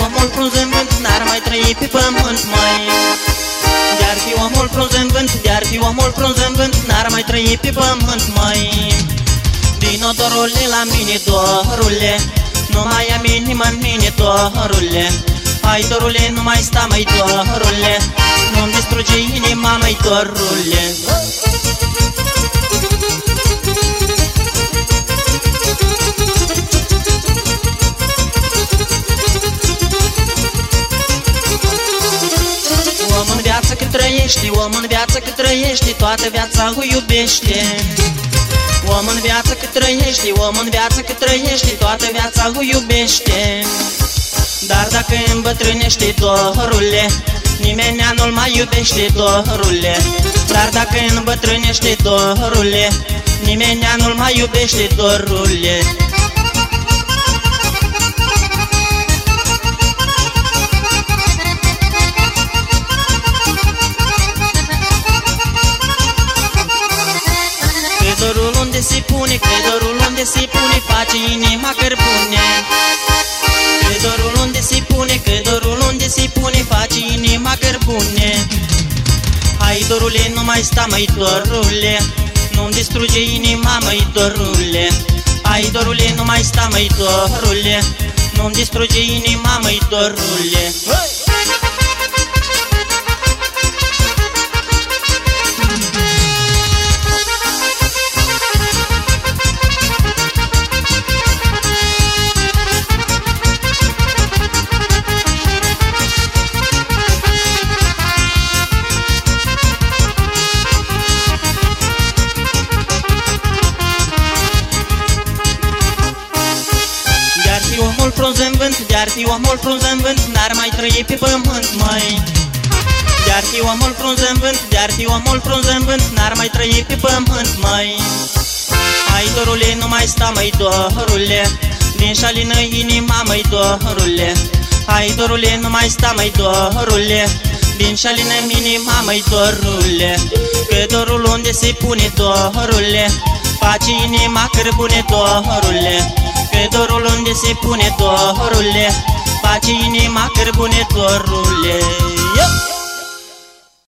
omul frunză în vânt, n-ar mai trăi pe pământ, măi. De-ar fi omul frunză în vânt, de-ar fi omul frunză în vânt, n-ar mai trăi pe pământ, măi. Vino, dorule, la mine, dorule, nu mai am inimă în mine, dorule. Hai, dorule, nu mai sta, măi, dorule, nu-mi distruge inima, măi, dorule. Om în viață cât trăiești, om în viață cât trăiești, toată viața o iubește. Om în viață cât trăiești, om în viață cât trăiești, toată viața o iubește. Dar dacă îmbătrânești, dorule, nimeni nu-l mai iubește, dorule. Dar dacă îmbătrânești, dorule, nimeni nu-l mai iubește, dorule. Dorul unde se pune, dorul unde se pune, face inima cărbune. Dorul unde se pune, dorul unde se pune, face inima cărbune. Hai, dorule, nu mai sta, măi, dorule, nu-mi distruge inima, măi, dorule. Hai, dorule, nu mai sta, măi, dorule, nu-mi distruge inima, măi, dorule. Omul frunză în vânt, de-ar fi omul frunză în vânt, n-ar mai trăi pe pământ, măi. De-ar fi omul frunză în vânt, de-ar fi omul frunză în vânt, n-ar mai trăi pe pământ, măi. Hai, dorule, nu mai sta, măi, dorule, din șalină inima, măi, dorule. Hai, dorule, nu mai sta, măi, dorule, din șalină inima, măi, dorule. Că dorul unde se pune, dorule, face inima cărbune, dorule. Că dorul unde se pune, dorule, face inima cărbune, dorule.